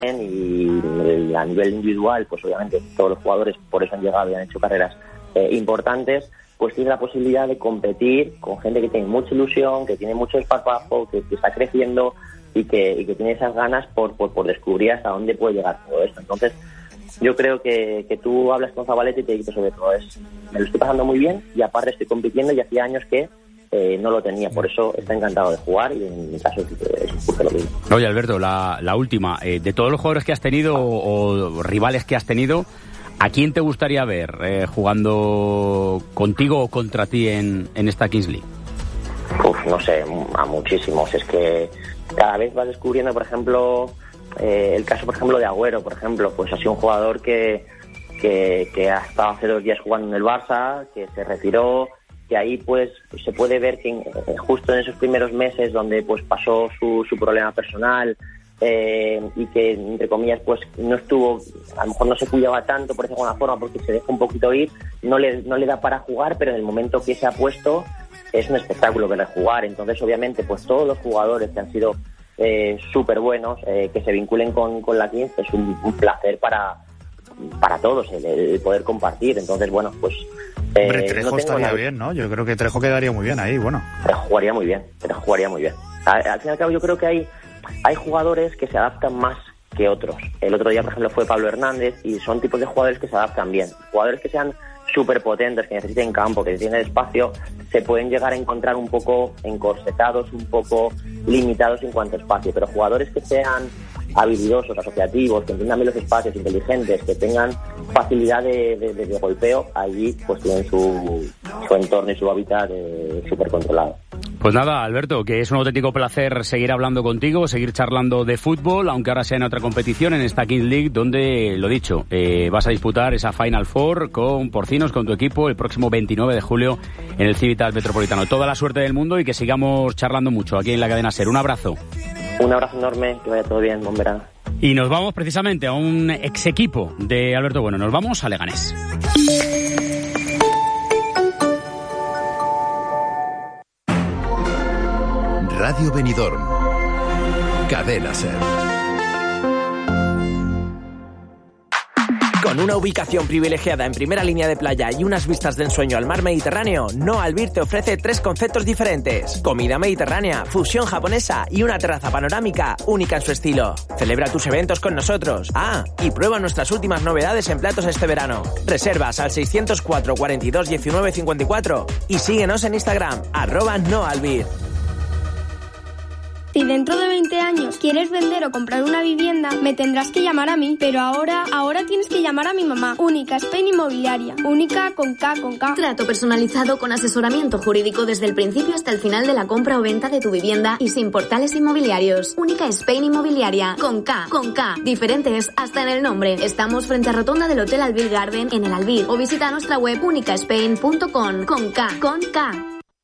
y a nivel individual, pues obviamente todos los jugadores por eso han llegado y han hecho carreras importantes, pues tiene la posibilidad de competir con gente que tiene mucha ilusión, que tiene mucho esparpajo, que está creciendo y que tiene esas ganas por descubrir hasta dónde puede llegar todo esto. Entonces yo creo que tú hablas con Zabaleta y te dices sobre todo, me lo estoy pasando muy bien y aparte estoy compitiendo y hacía años que no lo tenía, por eso está encantado de jugar y en mi caso es lo mismo. Oye, Alberto, la última, de todos los jugadores que has tenido o rivales que has tenido, ¿a quién te gustaría ver jugando contigo o contra ti en esta Kings League? No sé, a muchísimos. Es que cada vez vas descubriendo, por ejemplo, el caso, por ejemplo, de Agüero, por ejemplo, pues ha sido un jugador que ha estado hace 2 días jugando en el Barça, que se retiró, que ahí pues se puede ver que justo en esos primeros meses donde pues pasó su problema personal y que entre comillas pues no estuvo, a lo mejor no se cuidaba tanto por decirlo de alguna forma porque se deja un poquito ir, no le da para jugar, pero en el momento que se ha puesto es un espectáculo verle jugar. Entonces obviamente pues todos los jugadores que han sido súper buenos, que se vinculen con la Kings, es un placer para todos el poder compartir. Entonces bueno, pues hombre, Trejo estaría bien, ¿no? Yo creo que Trejo quedaría muy bien ahí, bueno. Trejo jugaría muy bien. Al fin y al cabo yo creo que hay jugadores que se adaptan más que otros. El otro día, por ejemplo, fue Pablo Hernández y son tipos de jugadores que se adaptan bien. Jugadores que sean súper potentes, que necesiten campo, que necesiten espacio, se pueden llegar a encontrar un poco encorsetados, un poco limitados en cuanto a espacio. Pero jugadores que sean habilidosos, asociativos, que entiendan bien los espacios, inteligentes, que tengan facilidad de golpeo, allí pues tienen su entorno y su hábitat súper controlado. Pues nada, Alberto, que es un auténtico placer seguir hablando contigo, seguir charlando de fútbol, aunque ahora sea en otra competición, en esta Kings League, donde, lo dicho, vas a disputar esa Final Four con Porcinos, con tu equipo, el próximo 29 de julio en el Civitas Metropolitano. Toda la suerte del mundo y que sigamos charlando mucho aquí en la cadena SER. Un abrazo. Un abrazo enorme, que vaya todo bien, buen verano. Y nos vamos precisamente a un ex equipo de Alberto Bueno, nos vamos a Leganés. Radio Benidorm, Cadena SER. Con una ubicación privilegiada en primera línea de playa y unas vistas de ensueño al mar Mediterráneo, No Albir te ofrece 3 conceptos diferentes: comida mediterránea, fusión japonesa y una terraza panorámica única en su estilo. Celebra tus eventos con nosotros. Y prueba nuestras últimas novedades en platos este verano. Reservas al 604 42 19 54 y síguenos en Instagram, @NoAlbir. Si dentro de 20 años quieres vender o comprar una vivienda, me tendrás que llamar a mí. Pero ahora tienes que llamar a mi mamá. Única Spain Inmobiliaria. Única con K. Trato personalizado con asesoramiento jurídico desde el principio hasta el final de la compra o venta de tu vivienda y sin portales inmobiliarios. Única Spain Inmobiliaria. Con K. Diferentes hasta en el nombre. Estamos frente a rotonda del Hotel Albir Garden en el Albir. O visita nuestra web unicaspain.com. Con K.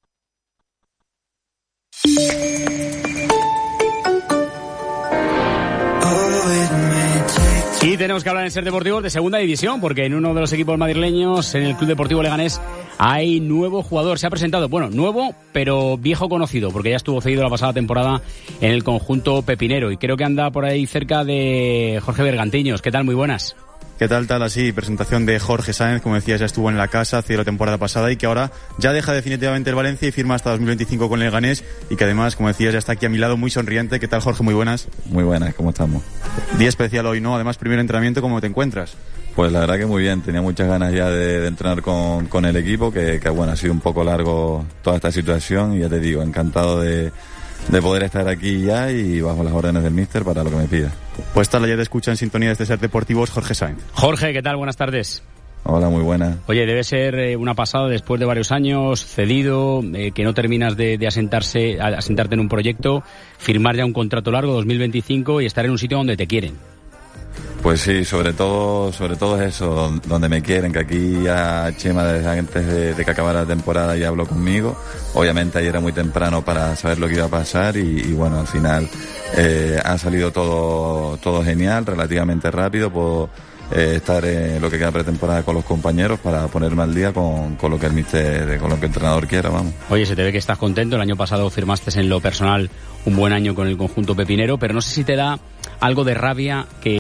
Y tenemos que hablar en SER Deportivos de segunda división, porque en uno de los equipos madrileños, en el Club Deportivo Leganés, hay nuevo jugador. Se ha presentado, nuevo, pero viejo conocido, porque ya estuvo cedido la pasada temporada en el conjunto pepinero. Y creo que anda por ahí cerca de Jorge Bergantiños. ¿Qué tal? Muy buenas. ¿Qué tal? Así, presentación de Jorge Sáenz, como decías, ya estuvo en la casa, cedió la temporada pasada y que ahora ya deja definitivamente el Valencia y firma hasta 2025 con el Leganés y que además, como decías, ya está aquí a mi lado muy sonriente. ¿Qué tal, Jorge? Muy buenas. Muy buenas, ¿cómo estamos? Día especial hoy, ¿no? Además, primer entrenamiento, ¿cómo te encuentras? Pues la verdad que muy bien, tenía muchas ganas ya de entrenar con el equipo, que bueno, ha sido un poco largo toda esta situación y ya te digo, encantado de poder estar aquí ya y bajo las órdenes del míster para lo que me pida. Pues tal, ya te escucha en sintonía de SER Deportivos Jorge Sáenz. Jorge, ¿qué tal? Buenas tardes. Hola, muy buena. Oye, debe ser una pasada después de varios años, cedido, que no terminas de asentarte en un proyecto, firmar ya un contrato largo, 2025, y estar en un sitio donde te quieren. Pues sí, sobre todo es eso, donde me quieren, que aquí ya Chema desde antes de que acabara la temporada ya habló conmigo. Obviamente ayer era muy temprano para saber lo que iba a pasar y bueno, al final ha salido todo genial, relativamente rápido. estar en lo que queda pretemporada con los compañeros para ponerme al día con lo que el míster, con lo que el entrenador quiera, vamos. Oye, se te ve que estás contento. El año pasado firmaste en lo personal un buen año con el conjunto pepinero, pero no sé si te da algo de rabia que